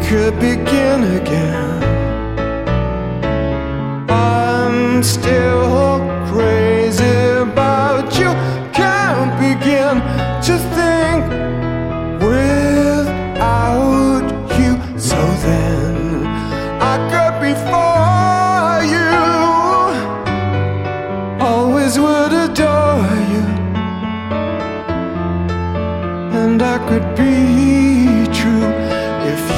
could begin again. I'm still crazy about you. Can't begin to think without you. So then I could be for you, always would adore you, and I could be